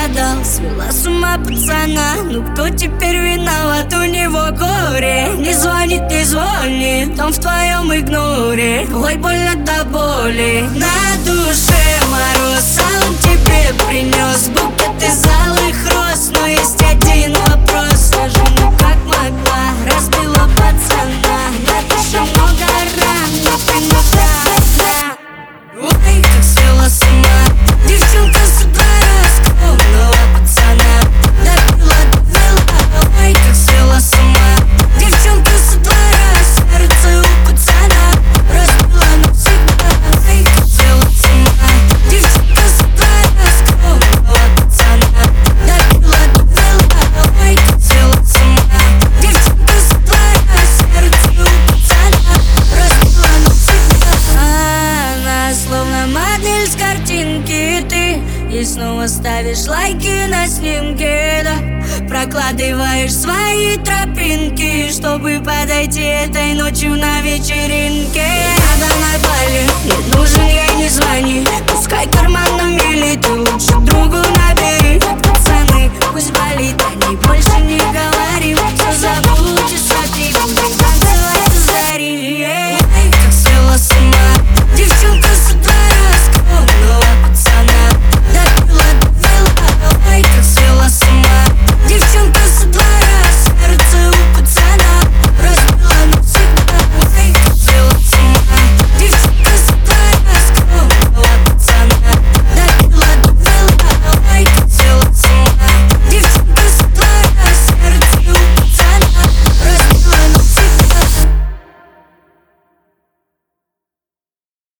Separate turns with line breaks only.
угадал, свела с ума пацана. Ну кто теперь виноват, у него горе? Не звонит, не звонит, он в твоем игноре. Ой, больно до боли, на душе мороз, а он тебе принес букет из алых роз. Но есть один вопрос, скажи, ну как могла, разбила пацана. На душе много ран, но ты напрасно. Ой, как свела с ума девчонка с двора, скромного пацана допила, довела. Ой, как свела с ума девчонка с двора, сердце у пацана разбила навсегда. Ой, как свела с ума девчонка с двора, скромного пацана допила, довела. Ой, как свела с ума девчонка с двора, сердце у пацана разбила навсегда. Она словно модель с картинки, ты и снова ставишь лайки на снимке, да. Прокладываешь свои тропинки, чтобы подойти этой ночью на вечеринке. Надо на бале, не нужен ей, не звони, пускай карман